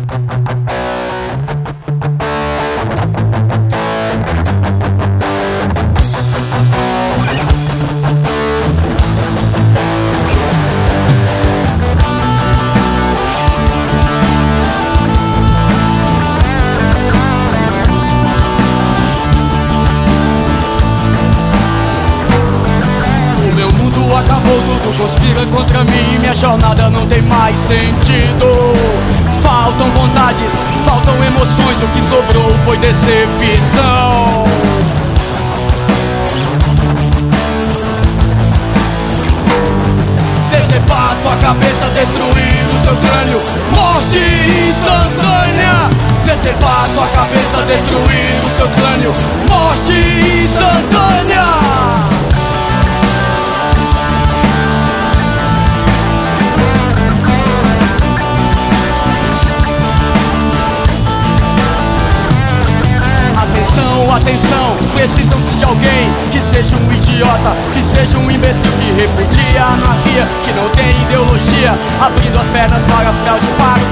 Acabou, tudo conspira contra mim. Minha jornada não tem mais sentido. Faltam vontades, faltam emoções. O que sobrou foi decepção. Decepar sua cabeça, destruir o seu crânio. Morte instantânea. Decepar sua cabeça, destruir o seu crânio. Morte instantânea. Atenção, precisam-se de alguém que seja um idiota, que seja um imbecil, que repudie a anarquia, que não tem ideologia, abrindo as pernas para a fraude, para